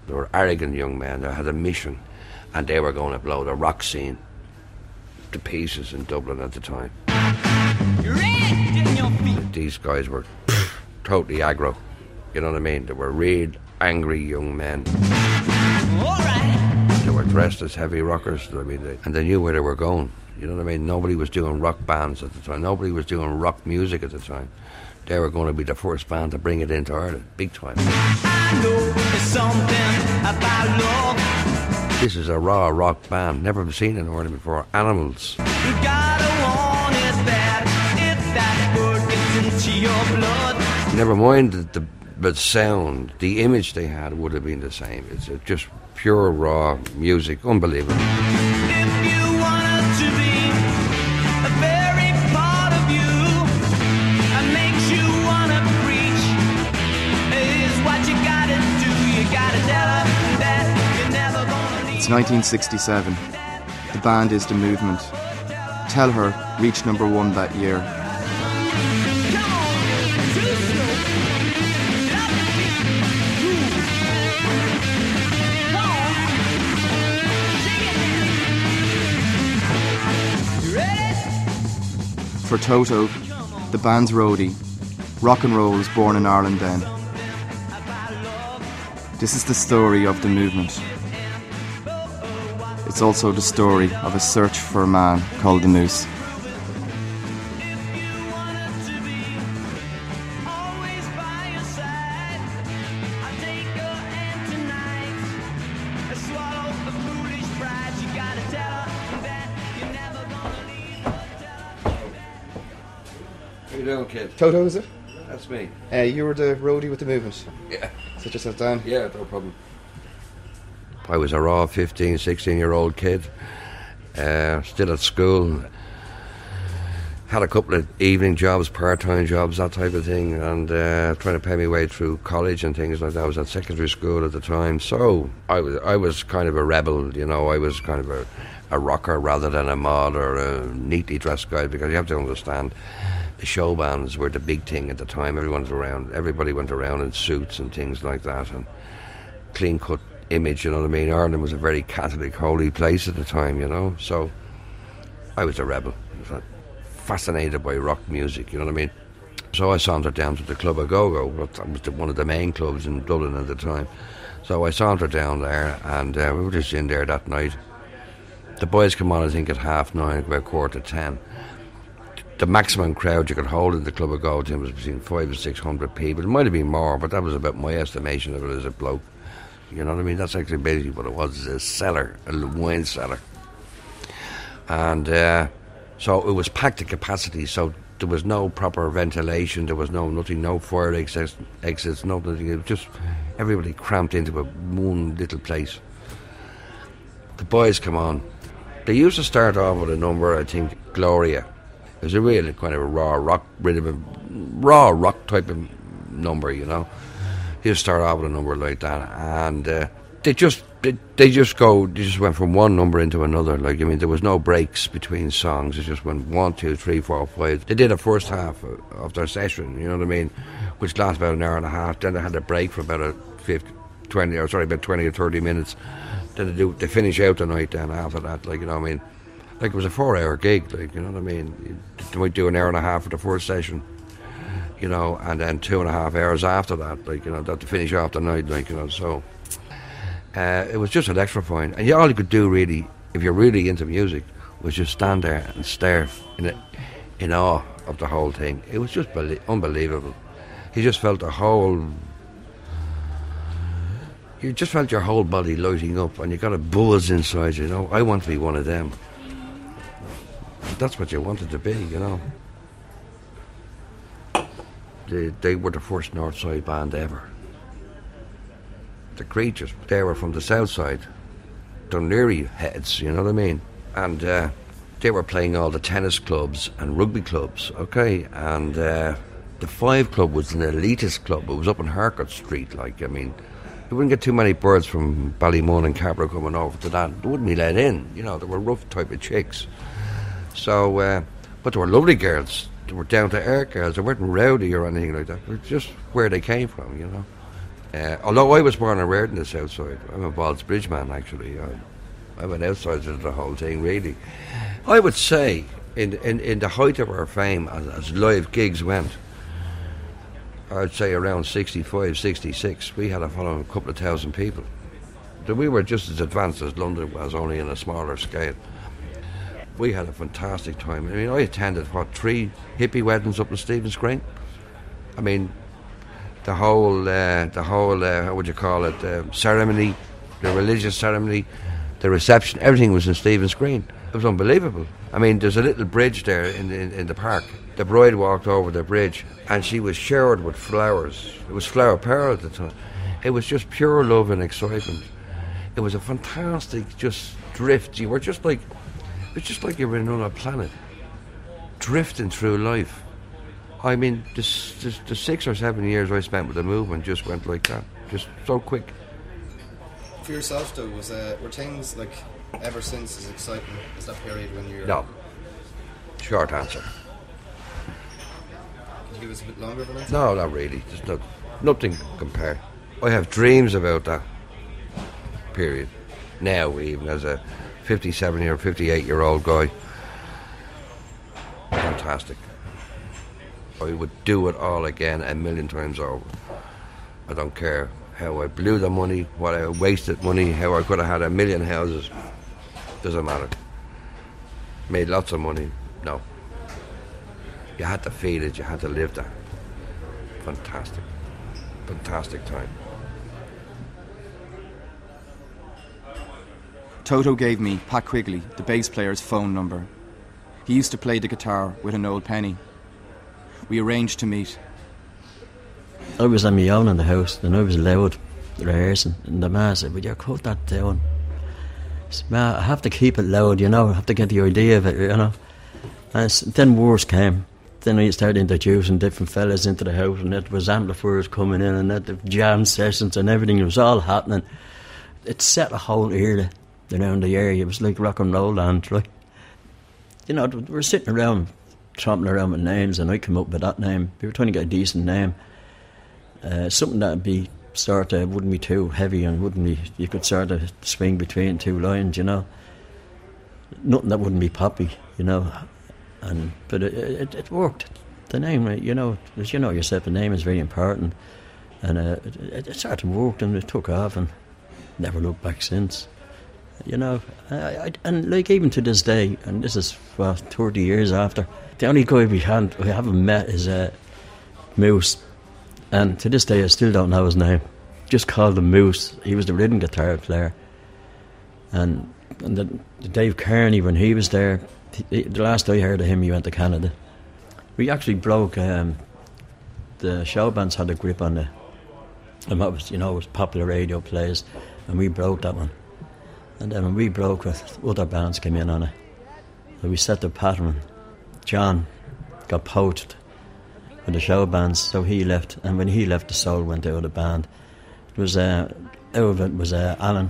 They were arrogant young men. They had a mission, and they were going to blow the rock scene to pieces in Dublin at the time. These guys were totally aggro. You know what I mean? They were real angry young men. They were dressed as heavy rockers. I mean, and they knew where they were going. You know what I mean? Nobody was doing rock bands at the time. Nobody was doing rock music at the time. They were going to be the first band to bring it into Ireland, big time. I know there's something about love. This is a raw rock band, never seen in Ireland before. Animals. You gotta want it bad if that word gets into your blood. Never mind the sound, the image they had would have been the same. It's just pure raw music, unbelievable. If you wanted to be a very part of you, and makes you wanna preach, is what you gotta do. You gotta tell her that you're never gonna leave. It's 1967. The band is The Movement. Tell Her reached number 1 that year. For Toto, the band's roadie, rock and roll was born in Ireland then. This is the story of The Movement. It's also the story of a search for a man called the Moose. How you doing, kid? Toto, is it? That's me. You were the roadie with The Movement. Yeah. Sit yourself down. Yeah, no problem. I was a raw 15, 16-year-old kid, still at school. Had a couple of evening jobs, part-time jobs, that type of thing, and trying to pay my way through college and things like that. I was at secondary school at the time, so I was kind of a rebel, you know. I was kind of a rocker rather than a mod or a neatly dressed guy, because you have to understand, the show bands were the big thing at the time. Everybody went around in suits and things like that, and clean-cut image, you know what I mean. Ireland was a very Catholic, holy place at the time, you know, so I was a rebel. I was fascinated by rock music, you know what I mean. So I sauntered down to the Club of Go-Go. That was one of the main clubs in Dublin at the time. So I sauntered down there, and we were just in there that night. The boys come on, I think, at 9:30, about 9:45. The maximum crowd you could hold in the Club of Go-Go was between 500 and 600 people. It might have been more, but that was about my estimation of it as a bloke. You know what I mean? That's actually basically what it was, a cellar, a wine cellar. And so it was packed to capacity, so there was no proper ventilation, there was nothing, no fire exits, nothing. It was just everybody cramped into one little place. The boys come on. They used to start off with a number, I think, Gloria. It was a really kind of a raw rock type of number, you know. He'll start off with a number like that, and they just went from one number into another. Like, I mean, there was no breaks between songs. It just went 1, 2, 3, 4, 5. They did a first half of their session, you know what I mean, which lasted about an hour and a half. Then they had a break for about 20 or 30 minutes. Then they finish out the night. Then after that, like, you know what I mean, like it was a 4-hour gig. Like, you know what I mean, they might do an hour and a half for the first session, you know, and then 2.5 hours after that, like, you know, that to finish off the night, like, you know. So it was just electrifying, and all you could do really, if you're really into music, was just stand there and stare in awe of the whole thing. It was just unbelievable. You just felt your whole body lighting up, and you got a buzz inside, you know. I want to be one of them. That's what you wanted to be, you know. They were the first North Side band ever. The Creatures, they were from the South Side. Dunleary heads, you know what I mean? And they were playing all the tennis clubs and rugby clubs, okay? And the Five Club was an elitist club. It was up on Harcourt Street, like, I mean, you wouldn't get too many birds from Ballymun and Cabra coming over to that. They wouldn't be let in, you know. They were rough type of chicks. So, but they were lovely girls. They were down-to-earth girls. They weren't rowdy or anything like that. They were just where they came from, you know. Although I was born and reared in the south side, I'm a Ballsbridge man actually. I'm an outsider to the whole thing, really. I would say, in the height of our fame as live gigs went, I'd say around 65, 66, we had a following of a couple of thousand people. We were just as advanced as London was, only in a smaller scale. We had a fantastic time. I mean, I attended, 3 hippie weddings up in Stephen's Green. I mean, the whole how would you call it, ceremony, the religious ceremony, the reception, everything was in Stephen's Green. It was unbelievable. I mean, there's a little bridge there in the park. The bride walked over the bridge and she was showered with flowers. It was flower power at the time. It was just pure love and excitement. It was a fantastic just drift. You were just like, it was just like you were in another planet, drifting through life. I mean, the 6 or 7 years I spent with the movement just went like that, just so quick. For yourself though, were things like ever since as exciting as that period when you're... No. Short answer. Could you give us a bit longer than that? No, not really. There's nothing compared. I have dreams about that period. Now, even as a 57 or 58-year-old guy. Fantastic. I would do it all again 1,000,000 times over. I don't care how I blew the money, what I wasted money, how I could have had 1,000,000 houses. Doesn't matter. Made lots of money. No. You had to feel it, you had to live that. Fantastic. Fantastic time. Toto gave me Pat Quigley, the bass player's phone number. He used to play the guitar with an old penny. We arranged to meet. I was on my own in the house and I was loud rehearsing, and the man said, "Would you cut that down?" I said, "Man, I have to keep it loud, you know, I have to get the idea of it, you know." And then worse came. Then I started introducing different fellas into the house, and it was amplifiers coming in and the jam sessions and everything. It was all happening. It set a whole era around the area. It was like rock and roll land, right? You know, we were sitting around tromping around with names, and I came up with that name. We were trying to get a decent name, something that would be sort of, wouldn't be too heavy and wouldn't be, you could sort of swing between 2 lines, you know. Nothing that wouldn't be poppy, you know. But it worked. The name, you know, as you know yourself, the name is very important, and it sort of worked, and it took off, and never looked back since. You know, and like even to this day, and this is 30 years after, the only guy we haven't met is Moose, and to this day I still don't know his name. Just called him Moose. He was the rhythm guitar player, and the Dave Kearney, when he was there, the last I heard of him, he went to Canada. We actually broke. The show bands had a grip on it, and what was, you know, it was popular radio plays, and we broke that one. And then when we broke it, other bands came in on it. So we set the pattern. John got poached with the show bands, so he left. And when he left, the soul went out of the band. It was out of it was Alan,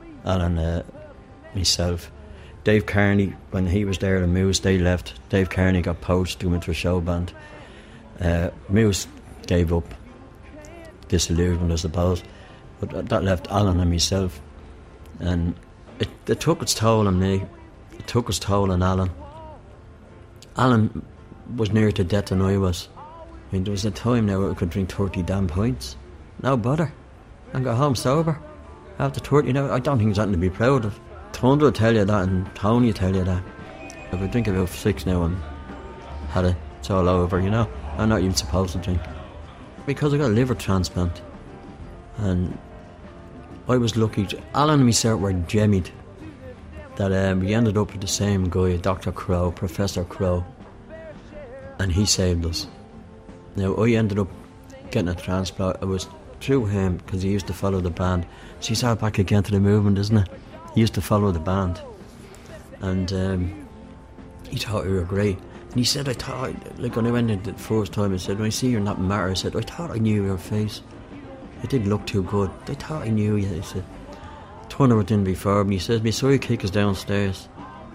myself, Dave Kearney. When he was there, and Moose, they left. Dave Kearney got poached to go into a show band. Moose gave up, disillusioned, I suppose. But that left Alan and myself, and it took its toll on me. It took its toll on Alan. Alan was nearer to death than I was. I mean, there was a time now where I could drink 30 damn pints, no bother, and go home sober after 30. Now, I don't think there's nothing to be proud of. Thunder will tell you that, and Tony will tell you that. If I drink about 6 now and had it, it's all over, you know. I'm not even supposed to drink, because I got a liver transplant, and I was lucky. Alan and myself were gemmied that we ended up with the same guy, Dr. Crow, Professor Crow, and he saved us. Now, I ended up getting a transplant. It was through him, because he used to follow the band. So he's back again to the movement, isn't it? He used to follow the band, and he thought we were great. And he said, I thought, like when I went in the first time, I said, when I see you're not matter, I said, I thought I knew your face. It didn't look too good. I thought I knew you. He said, Turner was in before me. He says, my sidekick is downstairs.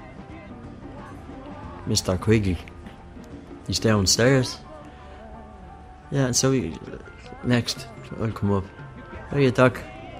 Mr. Quigley. He's downstairs. Yeah, and so next, I'll come up. "How are you, Doc?"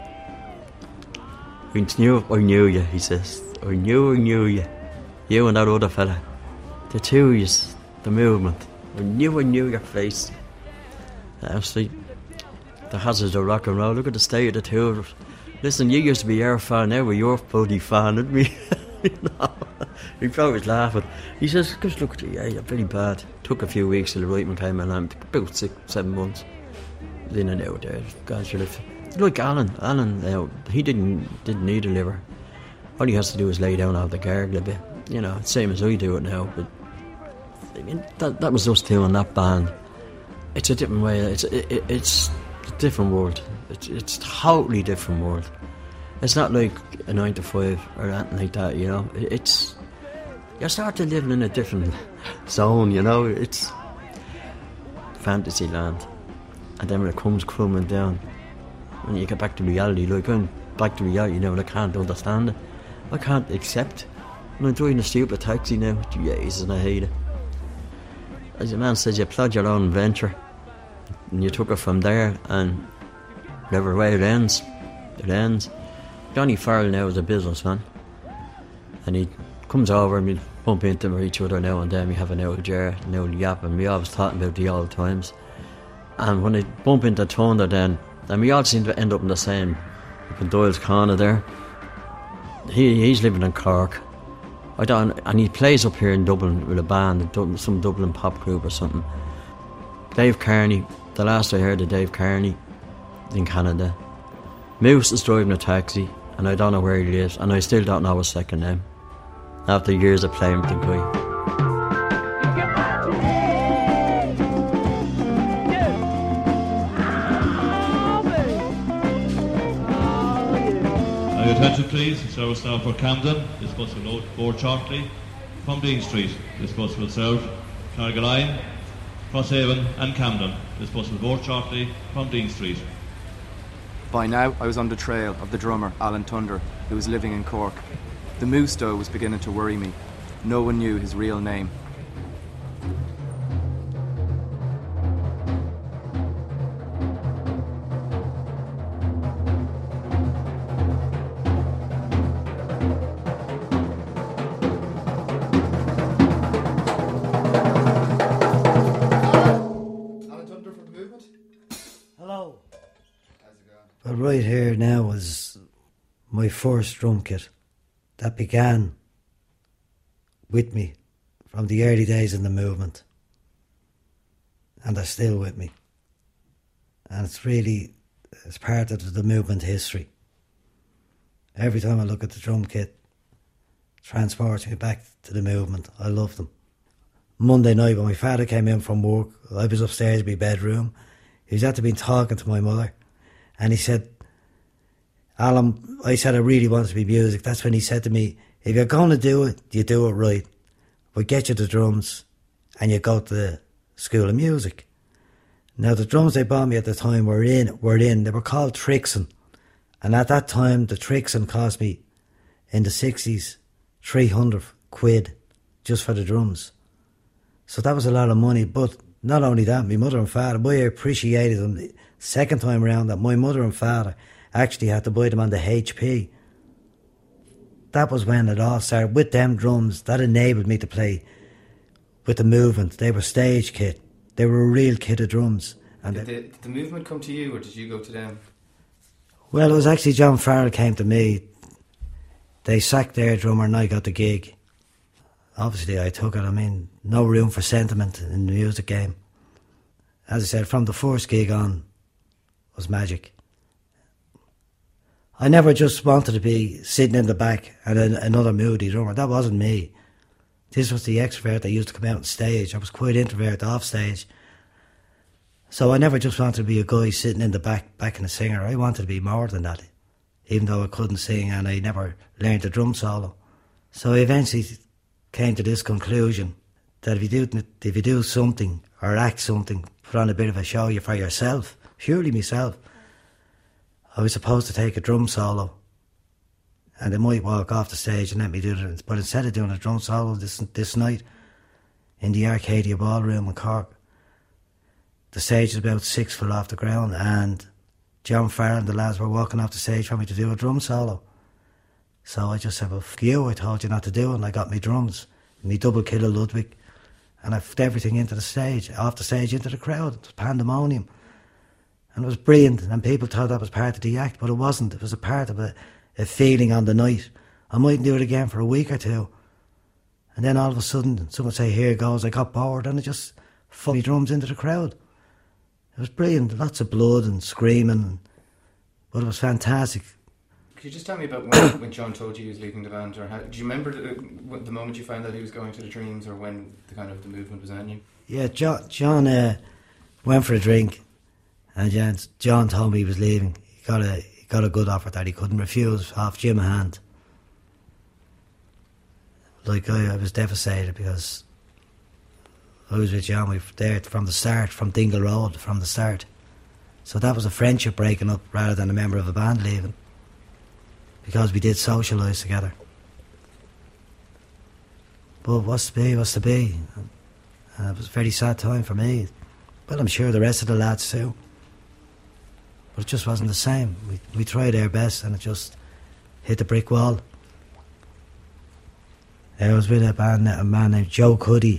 I knew you, he says. I knew you. You and that other fella. The two of yous, the movement. I knew your face. Honestly, the hazards of rock and roll. Look at the state of the two of us. Listen, you used to be our fan, now we're your bloody fan, didn't we? No. He probably was laughing. He says, "Just look at you, yeah, you're very bad." Took a few weeks till the right one came along, about 6-7 months. In and out there. God should have. Like Alan, he didn't need a liver. All he has to do is lay down, have the gargle a bit. You know, same as I do it now. But I mean, that was us two in that band. It's a different way. It's a different world. It's a totally different world. It's not like a 9 to 5 or anything like that. You know, you start to live in a different zone. You know, it's fantasy land. And then when it comes crumbling down, when you get back to reality, like I'm back to reality now, and I can't understand it. I can't accept. When I'm driving a stupid taxi now, Jesus, and I hate it. As your man says, you plod your own venture, and you took it from there, and whatever way it ends, it ends. Johnny Farrell now is a businessman, and he comes over and we bump into each other now and then. We have an old jar, an old yap, and we always talking about the old times. And when I bump into Thunder then, and we all seem to end up in the same, up in Doyle's Corner there. He's living in Cork. And he plays up here in Dublin with a band, some Dublin pop group or something. Dave Kearney, the last I heard of Dave Kearney, in Canada. Moose is driving a taxi, and I don't know where he lives, and I still don't know his second name. After years of playing with the guy. Attention please, service now for Camden. This bus will board shortly from Dean Street. This bus will serve Carrigaline, Crosshaven and Camden. This bus will board shortly from Dean Street. By now I was on the trail of the drummer Alan Thunder, who was living in Cork. The moose dough was beginning to worry me. No one knew his real name. Well, right here now was my first drum kit that began with me from the early days in the movement, and they're still with me, and it's part of the movement history. Every time I look at the drum kit, it transports me back to the movement. I love them. Monday night when my father came in from work, I was upstairs in my bedroom. He was after been talking to my mother. And he said, "Alan," I said, "I really want to be music." That's when he said to me, "If you're going to do it, you do it right. But get you the drums and you go to the School of Music." Now the drums they bought me at the time were in. They were called Trixon. And at that time, the Trixon cost me, in the 60s, 300 quid just for the drums. So that was a lot of money. But not only that, my mother and father, I appreciated them. Second time around that my mother and father actually had to buy them on the HP. That was when it all started. With them drums, that enabled me to play with the movement. They were stage kit. They were a real kit of drums. And Did the movement come to you, or did you go to them? Well, it was actually John Farrell came to me. They sacked their drummer and I got the gig. Obviously I took it. I mean, no room for sentiment in the music game. As I said, from the first gig on, was magic. I never just wanted to be sitting in the back and another moody drummer. That wasn't me. This was the extrovert that used to come out on stage. I was quite introverted off stage. So I never just wanted to be a guy sitting in the back in a singer. I wanted to be more than that, even though I couldn't sing and I never learned the drum solo. So I eventually came to this conclusion that if you do something or act something, put on a bit of a show for yourself, purely myself, I was supposed to take a drum solo and they might walk off the stage and let me do it. But instead of doing a drum solo this night in the Arcadia Ballroom in Cork, the stage is about 6 foot off the ground and John Farrell and the lads were walking off the stage for me to do a drum solo. So I just said, well, fuck you, I told you not to do it, and I got me drums, me double killer Ludwig, and I put everything into the stage, off the stage into the crowd. It was pandemonium. And it was brilliant, and people thought that was part of the act, but it wasn't. It was a part of a feeling on the night. I mightn't do it again for a week or two. And then all of a sudden, someone would say, here it goes, I got bored, and I just fucked me drums into the crowd. It was brilliant, lots of blood and screaming, but it was fantastic. Could you just tell me about when John told you he was leaving the band, or do you remember the moment you found out he was going to the Dreams, or when the movement was ending? Yeah, John went for a drink, and John told me he was leaving. He got a good offer that he couldn't refuse off Jim Hand. Like, I was devastated because I was with John. We were there from the start, from Dingle Road, from the start. So that was a friendship breaking up rather than a member of a band leaving, because we did socialise together. But what's to be, what's to be. It was a very sad time for me. Well, I'm sure the rest of the lads too. But it just wasn't the same. We tried our best and it just hit the brick wall. I was with a man named Joe Cuddy.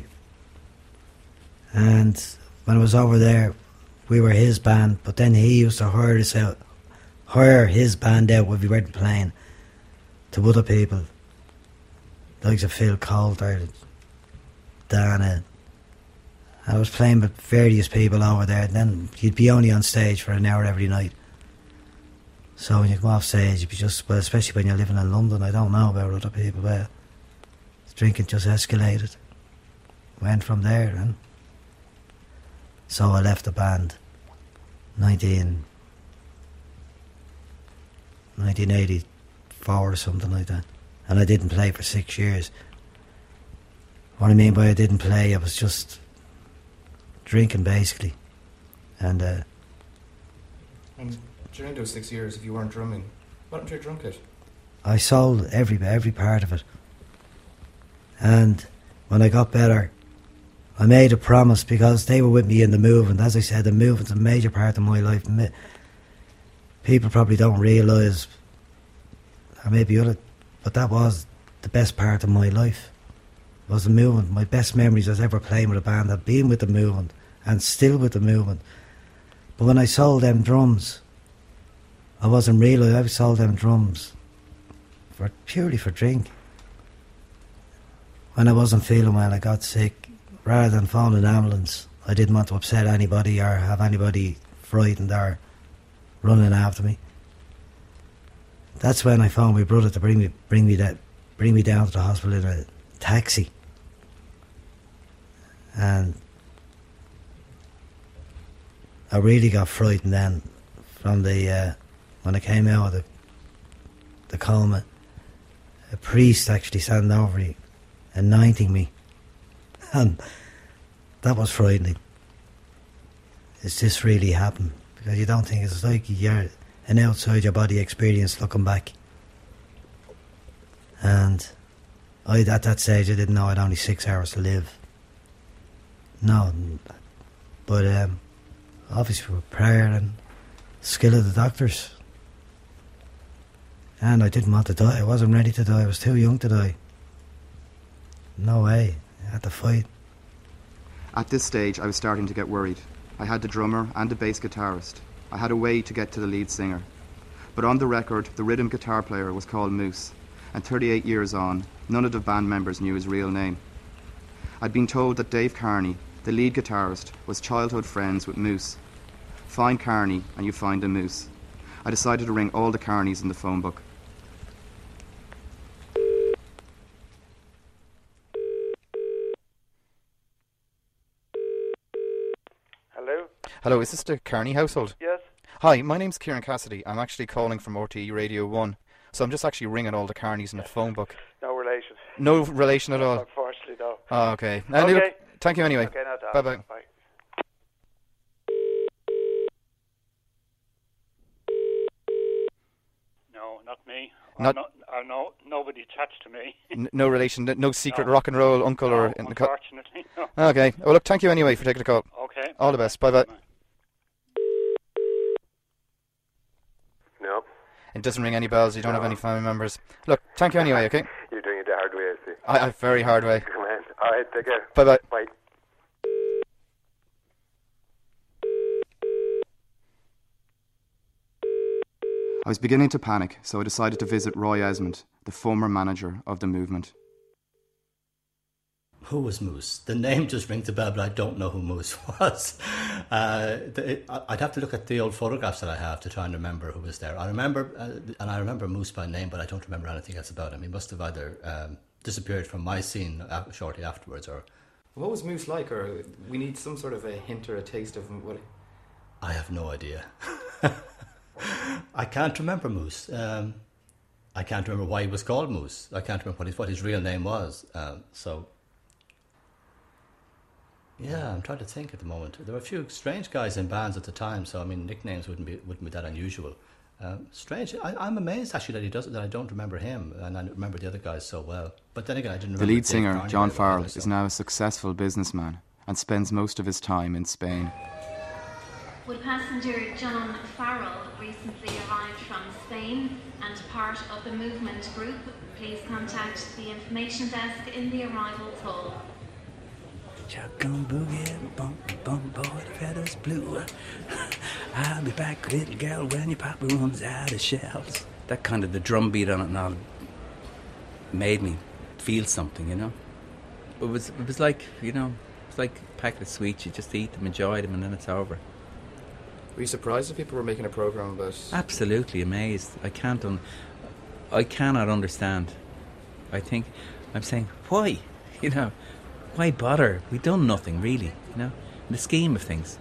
And when I was over there, we were his band, but then he used to hire his band out when we weren't playing to other people. Like Phil Coulter, Dana. I was playing with various people over there, and then you'd be only on stage for an hour every night. So when you come off stage, you'd be especially when you're living in London, I don't know about other people, but drinking just escalated. Went from there, and so I left the band 1984 or something like that. And I didn't play for 6 years. What I mean by I didn't play, I was just drinking basically. And during those 6 years, if you weren't drumming, what happened to your drum kit? I sold every part of it. And when I got better, I made a promise, because they were with me in the movement. As I said, the movement's a major part of my life. People probably don't realise, or maybe other, but that was the best part of my life, was the movement. My best memories was ever playing with a band, I've been with the movement, and still with the movement. But when I sold them drums, I wasn't realising I sold them drums purely for drink. When I wasn't feeling well, I got sick. Rather than phone an ambulance, I didn't want to upset anybody or have anybody frightened or running after me. That's when I phoned my brother to bring me down to the hospital in a taxi. And I really got frightened then from when I came out of the coma. A priest actually standing over me, anointing me. And that was frightening. Is this really happened? Because you don't think, it's like you're an outside your body experience looking back. And at that stage I didn't know I had only 6 hours to live. No, but obviously with prayer and skill of the doctors. And I didn't want to die. I wasn't ready to die. I was too young to die. No way. I had to fight. At this stage, I was starting to get worried. I had the drummer and the bass guitarist. I had a way to get to the lead singer. But on the record, the rhythm guitar player was called Moose, and 38 years on, none of the band members knew his real name. I'd been told that Dave Carney, the lead guitarist, was childhood friends with Moose. Find Carney and you find a Moose. I decided to ring all the Carneys in the phone book. Hello, is this the Carney household? Yes. Hi, my name's Kieran Cassidy. I'm actually calling from RTE Radio 1. So I'm just actually ringing all the Carneys in the phone book. No relation. No relation at all? Unfortunately, no. Oh, okay. Okay. Look, thank you anyway. Okay, no, Bye-bye. Bye. No, not me. Nobody attached to me. No relation, no secret rock and roll uncle or... Unfortunately, no. Okay. Well, look, thank you anyway for taking the call. Okay. All the best. Bye-bye. It doesn't ring any bells. You don't have any family members. Look, thank you anyway, okay? You're doing it the hard way, I see. I very hard way. Come on. All right, take care. Bye-bye. Bye. I was beginning to panic, so I decided to visit Roy Esmond, the former manager of the movement. Who was Moose? The name just rings a bell, but I don't know who Moose was. I'd have to look at the old photographs that I have to try and remember who was there. I remember Moose by name, but I don't remember anything else about him. He must have either disappeared from my scene shortly afterwards, or... What was Moose like? Or we need some sort of a hint or a taste of what... I have no idea. I can't remember Moose. I can't remember why he was called Moose. I can't remember what his real name was. Yeah, I'm trying to think at the moment. There were a few strange guys in bands at the time, so I mean nicknames wouldn't be that unusual. Strange. I'm amazed actually that I don't remember him, and I remember the other guys so well. But then again, I didn't remember. The lead singer, John Farrell, is now a successful businessman and spends most of his time in Spain. Well, passenger John Farrell recently arrived from Spain and part of the movement group. Please contact the information desk in the arrivals hall. Shotgun boogie, bump, bump, boy, the feathers blue. I'll be back, little girl, when your papa runs out of shells. That kind of the drum beat on it and all made me feel something, you know. It was like, you know, it's like a packet of sweets. You just eat them, enjoy them, and then it's over. Were you surprised that people were making a programme about... Absolutely amazed. I cannot understand. I'm saying, why? You know, why bother? We've done nothing, really, you know, in the scheme of things.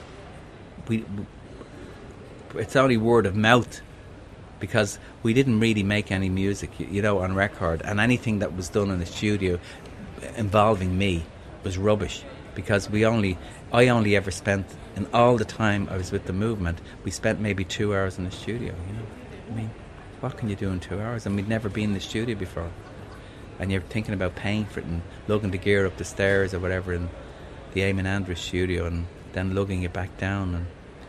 It's only word of mouth, because we didn't really make any music, you know, on record, and anything that was done in the studio involving me was rubbish, because I only ever spent, in all the time I was with the movement, we spent maybe 2 hours in the studio, you know. I mean, what can you do in 2 hours? And we'd never been in the studio before. And you're thinking about paying for it and lugging the gear up the stairs or whatever in the Eamon Andrews studio and then lugging it back down.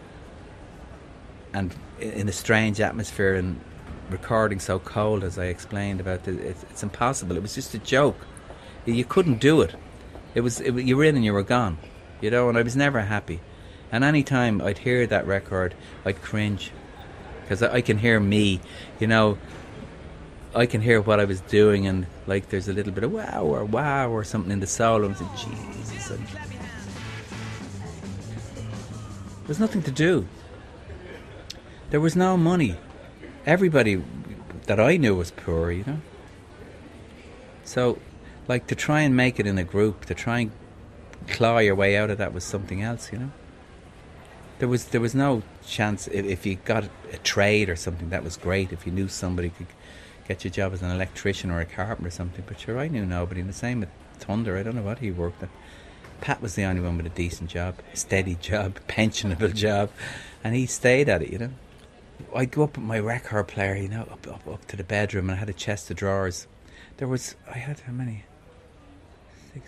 And in a strange atmosphere and recording so cold, as I explained about it's impossible. It was just a joke. You couldn't do it. You were in and you were gone. You know, and I was never happy. And any time I'd hear that record, I'd cringe. Because I can hear me, you know, I can hear what I was doing, and like there's a little bit of wow or something in the soul. And I said, Jesus. There's nothing to do. There was no money. Everybody that I knew was poor, you know. So, like, to try and make it in a group, to try and claw your way out of that was something else, you know. There was no chance. If you got a trade or something, that was great. If you knew somebody could get you a job as an electrician or a carpenter or something. But sure, I knew nobody. And the same with Thunder. I don't know what he worked at. Pat was the only one with a decent job, a steady job, pensionable job, and he stayed at it, you know. I'd go up with my record player, you know, up to the bedroom, and I had a chest of drawers. I had how many? 6.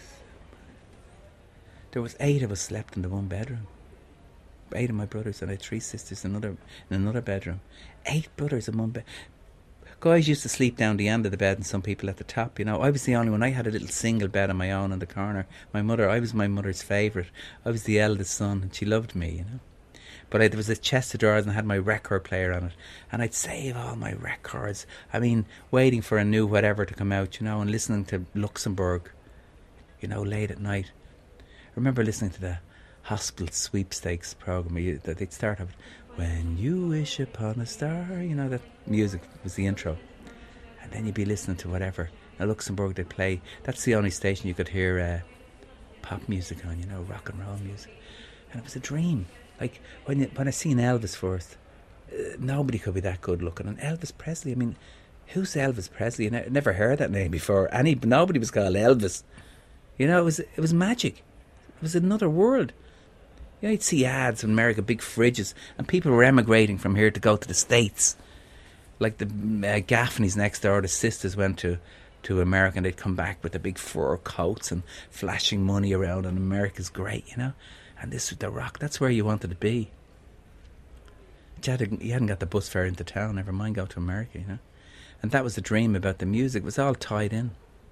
There was 8 of us slept in the one bedroom. 8 of my brothers, and I had 3 sisters in another bedroom. 8 brothers in one bed. Guys used to sleep down the end of the bed and some people at the top, you know. I was the only one. I had a little single bed on my own in the corner. I was my mother's favourite. I was the eldest son and she loved me, you know. But there was a chest of drawers and I had my record player on it. And I'd save all my records. I mean, waiting for a new whatever to come out, you know, and listening to Luxembourg, you know, late at night. I remember listening to the hospital sweepstakes programme. They'd start with, "When you wish upon a star," you know, that music was the intro. And then you'd be listening to whatever. In Luxembourg they'd play, that's the only station you could hear pop music on, you know, rock and roll music. And it was a dream. Like, when I seen Elvis first, nobody could be that good looking. And Elvis Presley, I mean, who's Elvis Presley? I never heard that name before. Nobody was called Elvis. You know, it was magic. It was another world. You know, you'd see ads in America, big fridges, and people were emigrating from here to go to the States. Like the Gaffneys next door, the sisters went to America, and they'd come back with the big fur coats and flashing money around, and America's great, you know. And this was the rock. That's where you wanted to be. You hadn't got the bus fare into town, never mind go to America, you know. And that was the dream about the music. It was all tied in.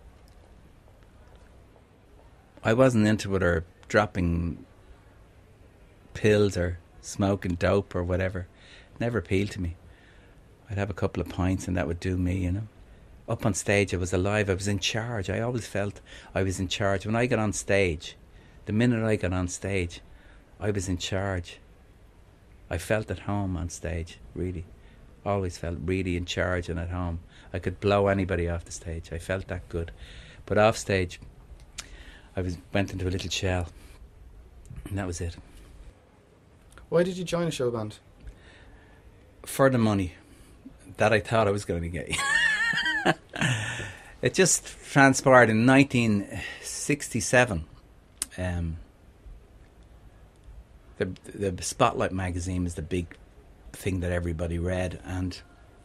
I wasn't into it or dropping pills or smoking dope or whatever. It never appealed to me. I'd have a couple of pints and that would do me, you know. Up on stage I was alive, I was in charge. I always felt I was in charge. When I got on stage, the minute I got on stage, I was in charge. I felt at home on stage, really. Always felt really in charge and at home. I could blow anybody off the stage. I felt that good. But off stage, went into a little shell. And that was it. Why did you join a show band? For the money that I thought I was going to get. It just transpired in 1967. The Spotlight magazine is the big thing that everybody read, and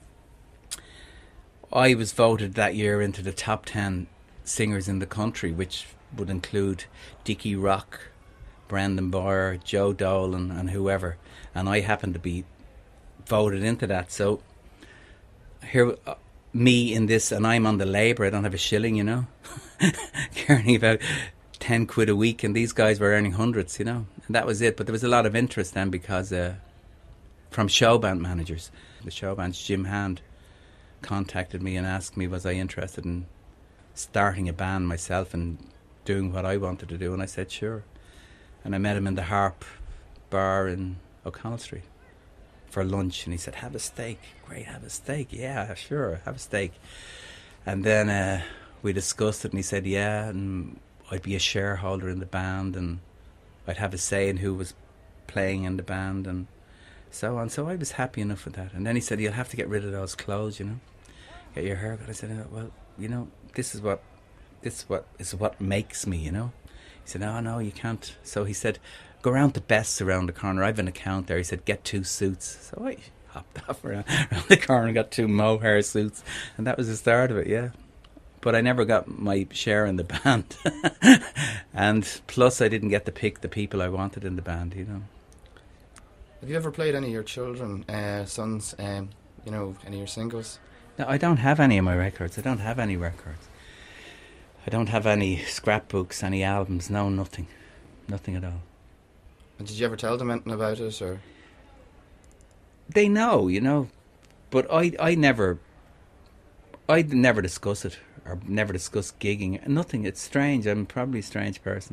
I was voted that year into the top 10 singers in the country, which would include Dickie Rock, Brendan Boyer, Joe Dolan and whoever, and I happened to be voted into that. So here me in this, and I'm on the labour, I don't have a shilling, you know, earning about 10 quid a week, and these guys were earning hundreds, you know, and that was it. But there was a lot of interest then because from show band managers. The show band's Jim Hand contacted me and asked me was I interested in starting a band myself and doing what I wanted to do, and I said sure. And I met him in the Harp bar in O'Connell Street for lunch, and he said, have a steak. Great, have a steak. Yeah, sure, have a steak. And then we discussed it, and he said yeah, and I'd be a shareholder in the band, and I'd have a say in who was playing in the band and so on. So I was happy enough with that. And then he said, you'll have to get rid of those clothes, you know, get your hair cut. I said, well, you know, this is what makes me, you know. He said, no, you can't. So he said, go around to Best's around the corner. I have an account there. He said, get 2 suits. So I hopped off around the corner and got 2 mohair suits. And that was the start of it, yeah. But I never got my share in the band. And plus I didn't get to pick the people I wanted in the band, you know. Have you ever played any of your children, sons, you know, any of your singles? No, I don't have any of my records. I don't have any records. I don't have any scrapbooks, any albums, no, nothing. Nothing at all. And did you ever tell them anything about it, or? They know, you know, but I'd never discuss it, or never discuss gigging. Nothing. It's strange. I'm probably a strange person.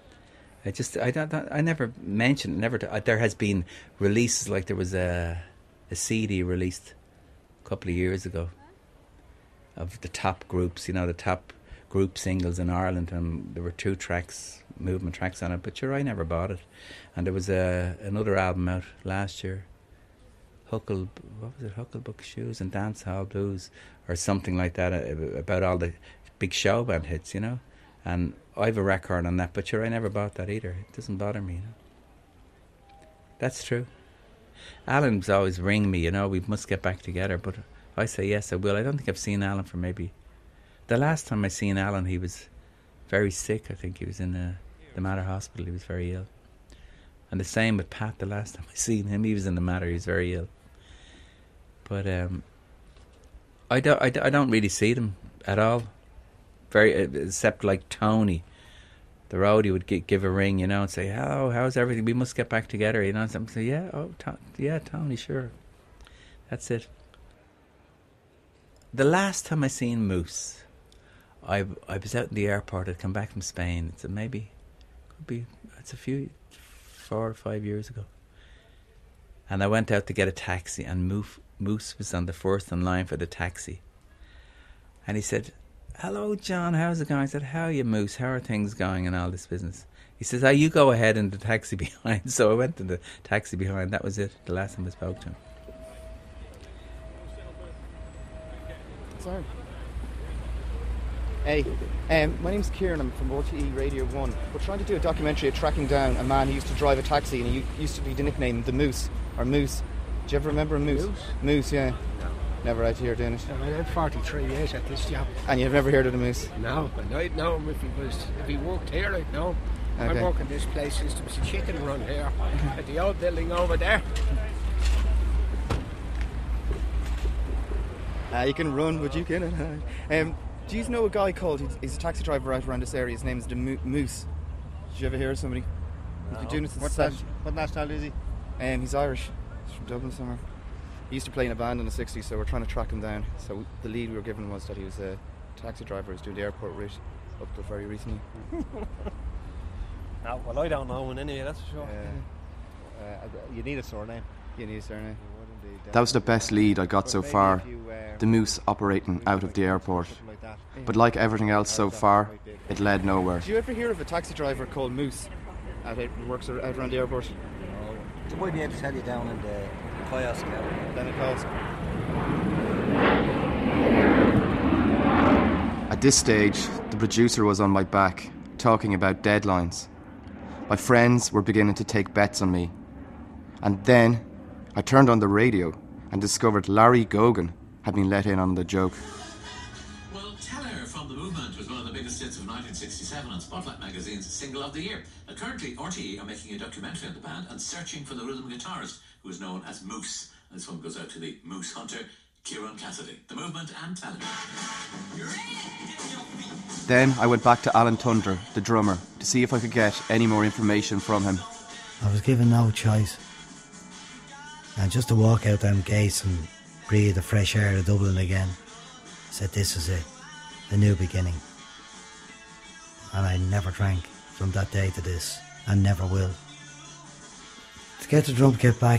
I never mentioned. There has been releases, like there was a CD released a couple of years ago of the top groups, you know, the top group singles in Ireland, and there were 2 tracks, movement tracks on it. But sure, I never bought it. And there was another album out last year, Hucklebuck Shoes and Dance Hall Blues, or something like that, about all the big show band hits, you know. And I have a record on that, but sure, I never bought that either. It doesn't bother me, you know. That's true. Alan's always ringing me, you know, we must get back together, but I say yes, I will. I don't think I've seen Alan for maybe... The last time I seen Alan, he was very sick. I think he was in the Mater Hospital. He was very ill. And the same with Pat. The last time I seen him, he was in the Mater. He was very ill. But I don't really see them at all. Except like Tony, the roadie would give a ring, you know, and say, "Hello, how's everything? We must get back together," you know. And some say, "Yeah, Tony, sure." That's it. The last time I seen Moose, I was out in the airport. I'd come back from Spain. It's a few 4 or 5 years ago. And I went out to get a taxi, and Moose was on the first in line for the taxi. And he said, "Hello, John, how's it going?" I said, "How are you, Moose? How are things going and all this business?" He says, "Oh, you go ahead in the taxi behind." So I went to the taxi behind. That was it, the last time I spoke to him. Sorry. Hey, my name's Kieran. I'm from RTE Radio 1. We're trying to do a documentary of tracking down a man who used to drive a taxi, and he used to be the nickname The Moose, or Moose. Do you ever remember Moose? Moose, yeah. No. Never out here doing it? I had 43 years at this job. And you've never heard of The Moose? No, but I'd know him if he worked here, I'd know him. Okay. I work in this place, there was a chicken run here, at the old building over there. You can run, but you cannot hide. Do you know a guy called, he's a taxi driver out around this area, his name's the Moose. Did you ever hear of somebody? He's been doing it since What nationality is he? He's Irish. He's from Dublin somewhere. He used to play in a band in the 60s, so we're trying to track him down. So the lead we were given was that he was a taxi driver who was doing the airport route up till very recently. No, well, I don't know one anyway, that's for sure. You need a surname. You need a surname. Indeed, That was the best lead I got so far. The Moose operating out of the airport. But like everything else so far, it led nowhere. Did you ever hear of a taxi driver called Moose who works out around the airport? They might be able to tell you down in the kiosk. Down in the kiosk. At this stage, the producer was on my back, talking about deadlines. My friends were beginning to take bets on me. And then I turned on the radio and discovered Larry Gogan had been let in on the joke. Well, Teller from The Movement was one of the biggest hits of 1967 on Spotlight magazine's Single of the Year. Currently, RTE are making a documentary on the band and searching for the rhythm guitarist who is known as Moose. And this one goes out to the Moose hunter, Kieran Cassidy. The Movement and Teller. Then I went back to Alan Tundra, the drummer, to see if I could get any more information from him. I was given no choice. And just to walk out them gates and breathe the fresh air of Dublin again, I said, this is it, a new beginning. And I never drank from that day to this, and never will. To get the drum kit back,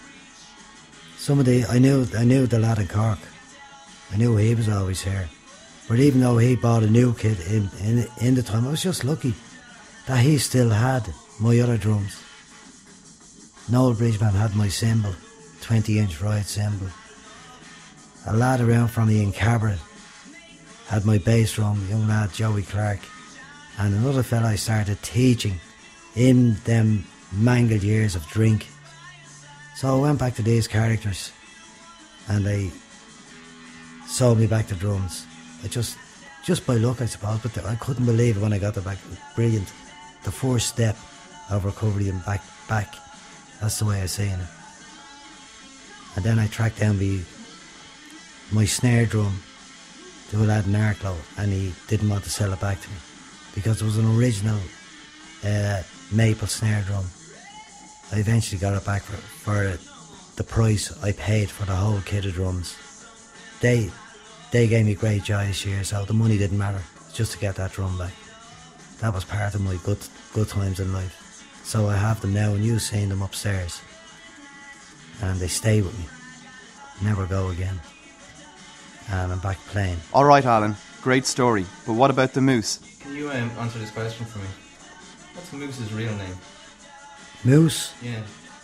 I knew the lad in Cork. I knew he was always here. But even though he bought a new kit in the time, I was just lucky that he still had my other drums. Noel Bridgman had my cymbal, 20-inch ride cymbal. A lad around from me in Cabret had my bass drum, young lad Joey Clark. And another fella I started teaching in them mangled years of drink. So I went back to these characters and they sold me back to drums. I just by luck, I suppose, but I couldn't believe it when I got it back. It was brilliant. The first step of recovery and back. That's the way I seen it. And then I tracked down my snare drum to a lad in Arklow, and he didn't want to sell it back to me because it was an original maple snare drum. I eventually got it back for the price I paid for the whole kit of drums. They gave me great joy this year, so the money didn't matter, just to get that drum back. That was part of my good times in life. So I have them now, and you've seen them upstairs. And they stay with me. Never go again. And I'm back playing. All right, Alan, great story. But what about the Moose? Can you answer this question for me? What's Moose's real name? Moose? Yeah.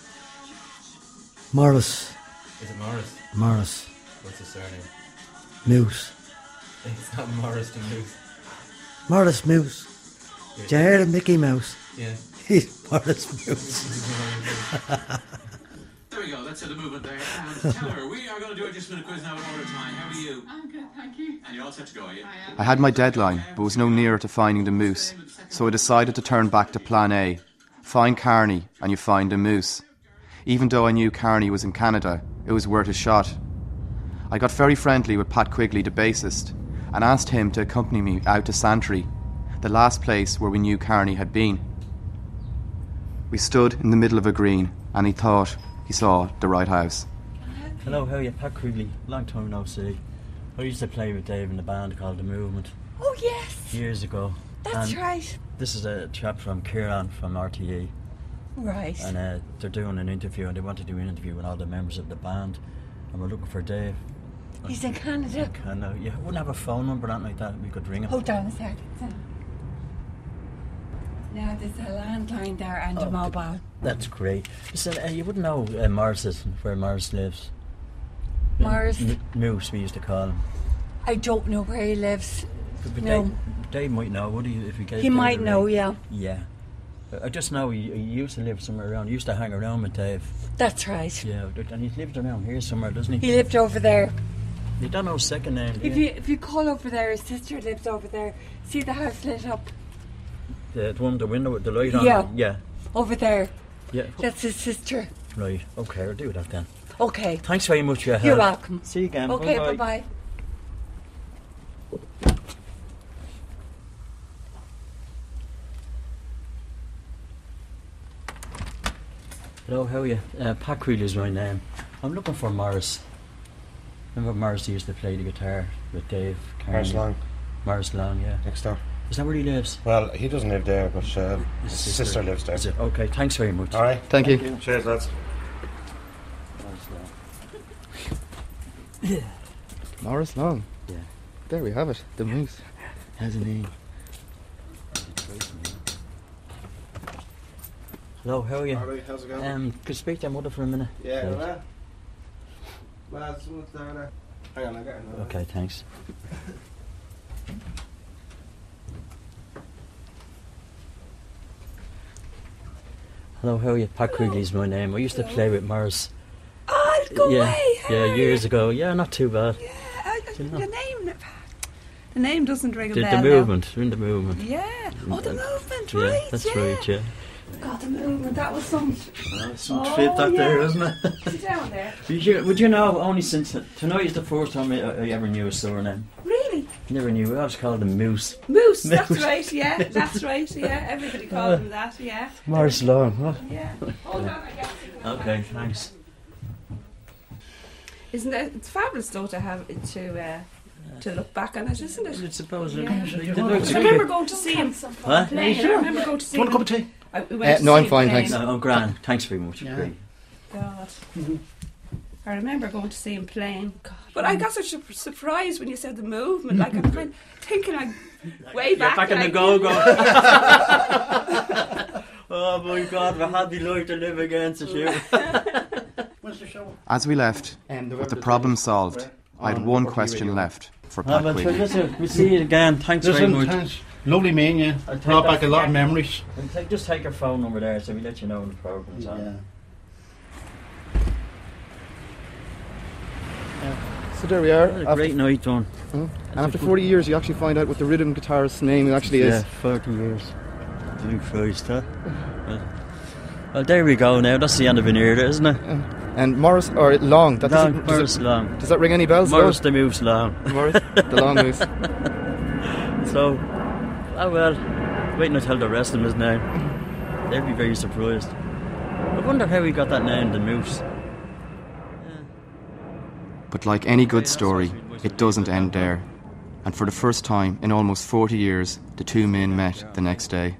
Morris. Is it Morris? Morris. What's his surname? Moose. It's not Morris the Moose. Morris Moose. Yeah. Did you hear of Mickey Mouse? Yeah. He's Morris Moose. There we go, that's The Movement there. And Teller, we are going to do a just-minute quiz now in order time. How are you? I'm good, thank you. And you're all set to go, are you? I had my deadline, but was no nearer to finding the Moose. So I decided to turn back to plan A. Find Carney and you find a Moose. Even though I knew Carney was in Canada, it was worth a shot. I got very friendly with Pat Quigley, the bassist, and asked him to accompany me out to Santry, the last place where we knew Carney had been. We stood in the middle of a green, and he thought he saw the right house. Hello, how are you? Pat Quigley, long time no see. I used to play with Dave in a band called The Movement. Oh yes! Years ago. That's and right. This is a chap from Kieran from RTE. Right. And they're doing an interview, and they want to do an interview with all the members of the band. And we're looking for Dave. He's in Canada. Canada, yeah. Wouldn't have a phone number or anything like that. We could ring him. Hold on a second. Now there's a landline there and a mobile. That's great. Listen, you wouldn't know where Morris lives. Morris? Moose, we used to call him. I don't know where he lives. No. Dave might know, would he? If he gave he might know, yeah. Yeah. I just know he used to live somewhere around. He used to hang around with Dave. That's right. Yeah, and he's lived around here somewhere, doesn't he? He lived over there. You don't know his second name, do you? If you call over there, his sister lives over there. See the house lit up? The one, the window with the light on? Yeah. Yeah. Over there. Yeah. That's his sister. Right, okay, I'll do that then. Okay. Thanks very much for your help. You're welcome. See you again. Okay, bye-bye. bye-bye. Hello, how are you? Pat Creeley is my name. I'm looking for Morris. Remember Morris used to play the guitar with Dave Carney? Morris Long. Morris Long, yeah. Next door. Is that where he lives? Well, he doesn't live there, but his sister lives there. Is it? Okay, thanks very much. All right. Thank you. Cheers, lads. Morris Long. Yeah. There we have it. The Moose. Has a name. Hello, how are you? Alright, how's it going? Could you speak to your mother for a minute? Yeah, Please? well. Lads, someone's down there. Hang on, I got another. Okay, thanks. Hello, how are you? Pat Creeley's my name. I used to play with Morris. Oh, go away. Yeah, years ago. Yeah, not too bad. The name doesn't ring a bell. The movement. We're in the movement. Yeah. Oh, the movement, Yeah, right? that's right, yeah. God, the movement. That was some. Some trip that there, isn't it? Sit down there. Would you know, only since tonight is the first time I ever knew a surname. Really? Never knew. I was called him Moose. Moose, that's right, yeah. That's right, yeah. Everybody called him that, yeah. Morris Long, huh? Yeah. Hold on, I guess. Okay, thanks. Isn't it? It's fabulous though to have to look back on it, isn't it? I suppose. Yeah. I remember going to see him. What? I remember going to see him. Want a cup of tea? No, I'm fine, thanks. No, I'm grand. Thanks very much. Yeah. Great. God. I remember going to see him playing. God. But I got such a surprise when you said the movement. Like I'm kind of thinking way back. Back in like, the go-go. Oh my God, we had the life to live again, so sure. As we left, with the problem solved, I had one question left for Pat Quigley. Listen, we'll see you again. Thanks very much. Thanks. Lovely meeting you. Brought back a lot of memories. Just take your phone number there so we let you know when the program's on. So there we are. A great night, Don. And after 40 years, you actually find out what the rhythm guitarist's name actually is. Yeah, 40 years. Dear Christ, huh? Well, there we go now. That's the end of an era, isn't it? And Morris, or Long. Morris Long. Does that ring any bells? Morris the Moose Long. Morris the Long Moose. So, waiting to tell the rest of his name. They'd be very surprised. I wonder how he got that name, the Moose. But like any good story, it doesn't end there. And for the first time in almost 40 years, the two men met the next day.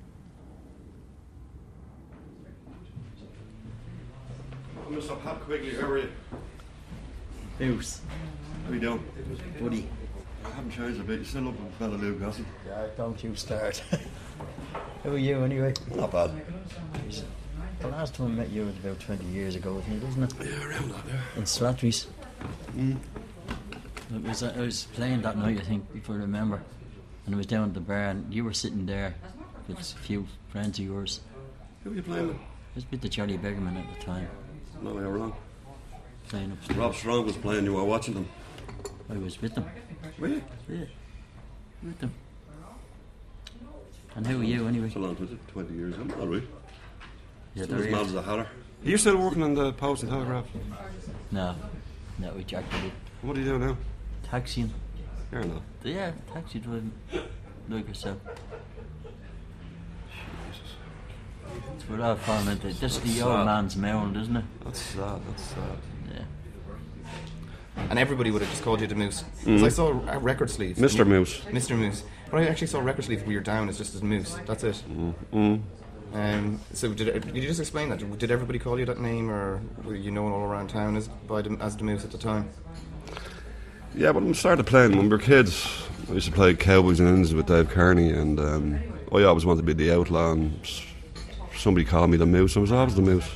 Mr. Pat Quigley, how are you? Moose. How you doing? Buddy. I haven't changed a bit. You still up with fella Lou Gossett? Yeah, don't you start. How are you anyway? Not bad. The last time I met you was about 20 years ago, wasn't it? Yeah, around that there. In Slattery's. I was playing that night, I think, if I remember. And I was down at the bar and you were sitting there with a few friends of yours. Who were you playing with? I was with the Charlie Beggarman at the time. No, you're wrong. Playing upstairs. Rob Strong was playing, you were watching them. I was with them. Were you? Yeah, with them. And how are you anyway? So long, 20 years, I'm alright. Yeah, still as mad as a hatter. Are you still working on the Post and Telegraph? No, we jacked it. What do you do now? Taxiing. You're not? Yeah, taxi driving. Like yourself. It's what I found it. Just the old man's mound, isn't it? That's sad, Yeah. And everybody would have just called you the Moose. Because I saw a record sleeve. Mr. Moose. Mr. Moose. But I actually saw a record sleeve where you're down as just as Moose. That's it. So did you just explain that? Did everybody call you that name, or were you known all around town as the Moose at the time? Yeah, but when we started playing when we were kids, I used to play Cowboys and Indians with Dave Carney, and I always wanted to be the outlaw, and somebody called me the Moose. I was always the Moose.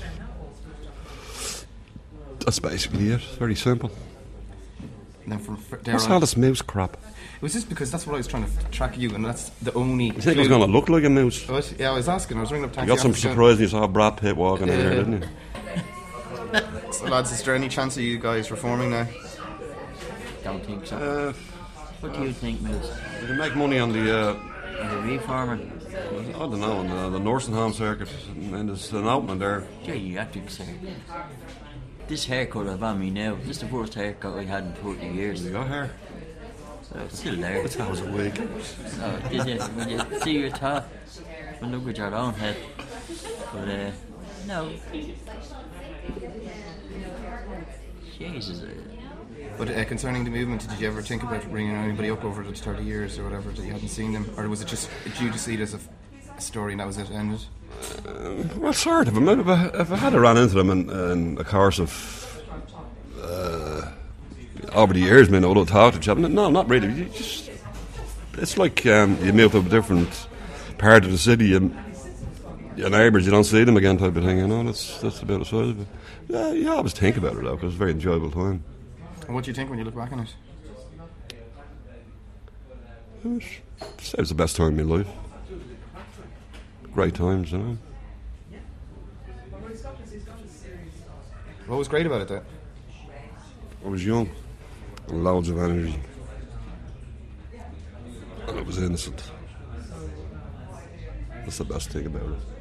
That's basically it. Very simple. Now What's all this moose crap? It was just because that's what I was trying to track you, and that's the only. You think I was going to look like a moose? What? Yeah, I was asking. I was ringing up taxi. You got some surprise when you saw Brad Pitt walking in here, didn't you? So, lads, is there any chance of you guys reforming now? Don't think so. What do you think, Moose? We can make money on the reforming. I don't know, on the nursing home circuit, and there's an opening there. Geriatric circuit. This haircut I've on me now, this is the first haircut I had in 40 years. You got hair? It's still there. That was a wig. When you see your top, well, look at your own head. But No. Jesus. But concerning the movement, did you ever think about bringing anybody up over the 30 years or whatever that you hadn't seen them? Or was it just, did you just see it as a story and that was it, ended? Well, sort of. If I had run into them in a course of over the years, I would have talked to each other. No, not really. You just, it's like you move to a different part of the city and your neighbours, you don't see them again type of thing, you know. That's about the size of it. Yeah, you always think about it though, because it's a very enjoyable time. And what do you think when you look back on it? It was the best time in my life. Great times, you know. What was great about it then? I was young, and loads of energy, and I was innocent. That's the best thing about it.